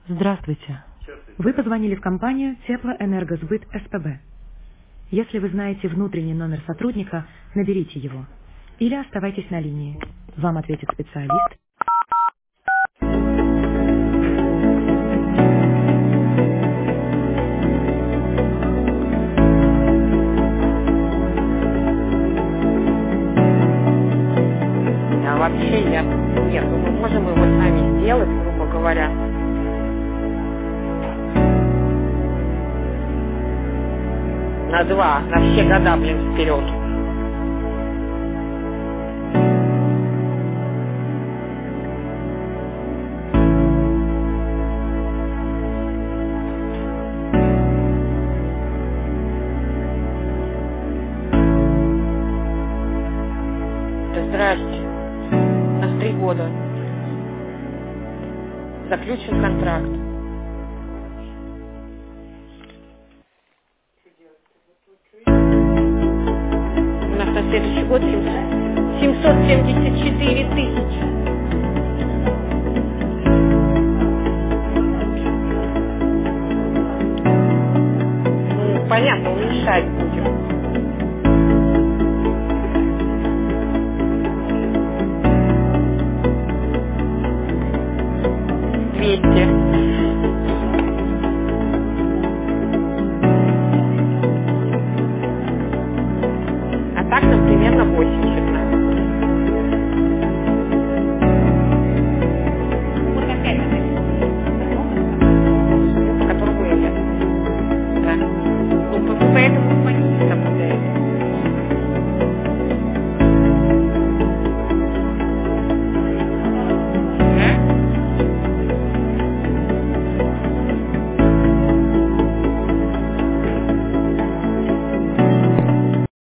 Здравствуйте. Вы позвонили в компанию Теплоэнергосбыт СПБ. Если вы знаете внутренний номер сотрудника, наберите его. Или оставайтесь на линии. Вам ответит специалист. А вообще нет, мы можем его сами сделать, грубо говоря. На все года, вперед. Да здрасте. У нас 3 года. Заключен контракт. У нас на следующий год 774 тысячи. Ну, понятно, уменьшать будем. $200.